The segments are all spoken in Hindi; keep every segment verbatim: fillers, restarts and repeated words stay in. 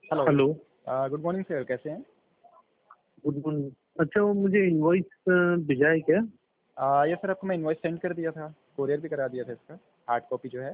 Hello. Hello. Good morning sir, कैसे हैं? Good morning. अच्छा, वो मुझे इनवॉइस भेजा है क्या? ये सर आपको मैं इनवॉइस सेंड कर दिया था, कोरियर भी करा दिया था इसका, हार्ड कॉपी जो है।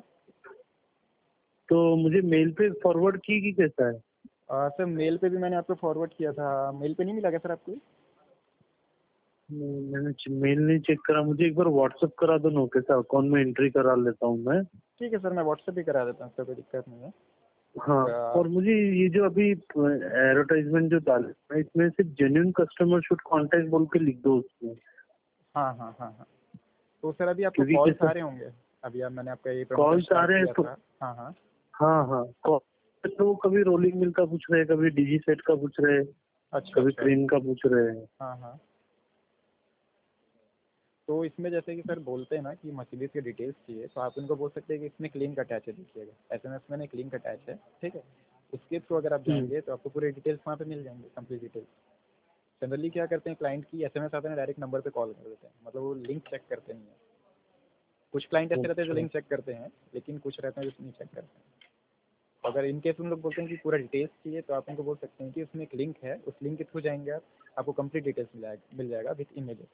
तो मुझे मेल पे फॉरवर्ड की कि कैसा है? आ, सर मेल पे भी मैंने आपको फॉरवर्ड किया था, मेल पे नहीं मिला क्या सर आपको? नहीं, मैंने मेल नहीं चेक करा। मुझे एक बार व्हाट्सएप करा दो ना, कैसा अकाउंट में एंट्री करा लेता हूँ मैं। ठीक है सर, मैं व्हाट्सएप भी करा देता हूँ, सर कोई दिक्कत नहीं है। हाँ, आ, और मुझे ये जो अभी एडवर्टाइजमेंट जो डाला है इसमें सिर्फ जेन्युइन कस्टमर शुड कांटेक्ट बोल के लिख दो उसमें। हाँ हाँ हाँ हाँ। तो सर अभी आपको क्योंकि कॉल्स कैसा आ रहे होंगे, अभी आप मैंने आपका ये प्रमोशन कॉल्स आ स्टार्ट रहे हैं किया तो था। हाँ हाँ हाँ हाँ call- तो कभी रोलिंग मिल का पूछ रहे हैं, कभी डिजी सेट का पूछ रहे हैं, अच्छा कभी अच्छा। क्रीम का पूछ रहे हैं। हाँ हाँ। तो इसमें जैसे कि सर बोलते हैं ना कि मर्सिडीज की डिटेल्स चाहिए, तो आप उनको बोल सकते हैं कि इसमें क्लिंक अटैच है, देखिएगा एस एम एस में ना क्लिंक अटैच है, ठीक है। उसके थ्रू अगर आप हम्म। जाएंगे तो आपको पूरे डिटेल्स वहाँ पे मिल जाएंगे, कंप्लीट डिटेल्स। जनरली क्या करते हैं, क्लाइंट की एस एम एस आते हैं डायरेक्ट नंबर पे कॉल कर देते हैं, मतलब वो लिंक चेक करते नहीं है। कुछ क्लाइंट ऐसे रहते हैं जो अच्छा। लिंक चेक करते हैं, लेकिन कुछ रहते हैं जो नहीं चेक करते हैं। तो अगर इनकेस उन लोग बोलते हैं कि पूरा डिटेल्स चाहिए, तो आप उनको बोल सकते हैं कि उसमें एक लिंक है, उस लिंक के थ्रू जाएंगे आप, आपको कंप्लीट डिटेल्स मिल जाएगा मिल जाएगा विथ इमेजेस।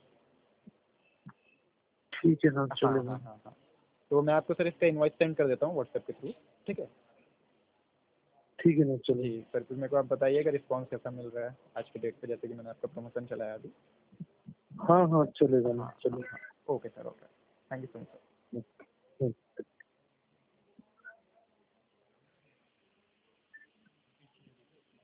ठीक है, हाँ हाँ चलेगा। हाँ हाँ हाँ। तो मैं आपको सर इसका इनवॉइस सेंड कर देता हूँ व्हाट्सएप के थ्रू, ठीक है। ठीक है ना, जी चलेगा। सर, फिर मेरे को आप बताइएगा रिस्पांस कैसा मिल रहा है आज के डेट पे, जैसे कि मैंने आपका प्रमोशन चलाया अभी। हाँ हाँ चलेगा हाँ ना, हाँ चलेगा। हाँ। Okay sir, okay. Thank you so much sir. Hmm, hmm.